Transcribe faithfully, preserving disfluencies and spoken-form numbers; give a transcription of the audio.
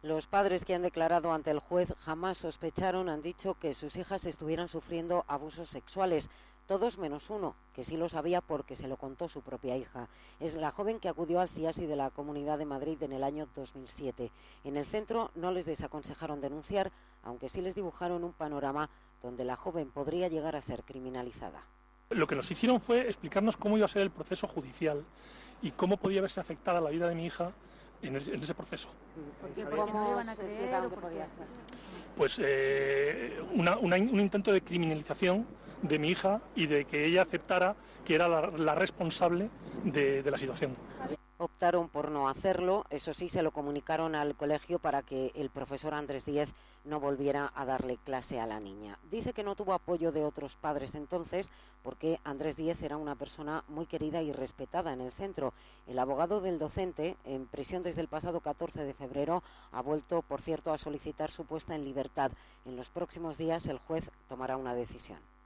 Los padres que han declarado ante el juez jamás sospecharon, han dicho que sus hijas estuvieran sufriendo abusos sexuales. Todos menos uno, que sí lo sabía porque se lo contó su propia hija. Es la joven que acudió al C I A S I de la Comunidad de Madrid en el año dos mil siete. En el centro no les desaconsejaron denunciar, aunque sí les dibujaron un panorama donde la joven podría llegar a ser criminalizada. Lo que nos hicieron fue explicarnos cómo iba a ser el proceso judicial y cómo podía verse afectada la vida de mi hija en ese, en ese proceso. ¿Por qué? ¿Cómo se explicaron que podía ser? Pues eh, una, una, un intento de criminalización de mi hija y de que ella aceptara que era la, la responsable de, de la situación. Optaron por no hacerlo, eso sí, se lo comunicaron al colegio para que el profesor Andrés Díez no volviera a darle clase a la niña. Dice que no tuvo apoyo de otros padres entonces porque Andrés Díez era una persona muy querida y respetada en el centro. El abogado del docente, en prisión desde el pasado catorce de febrero, ha vuelto, por cierto, a solicitar su puesta en libertad. En los próximos días el juez tomará una decisión.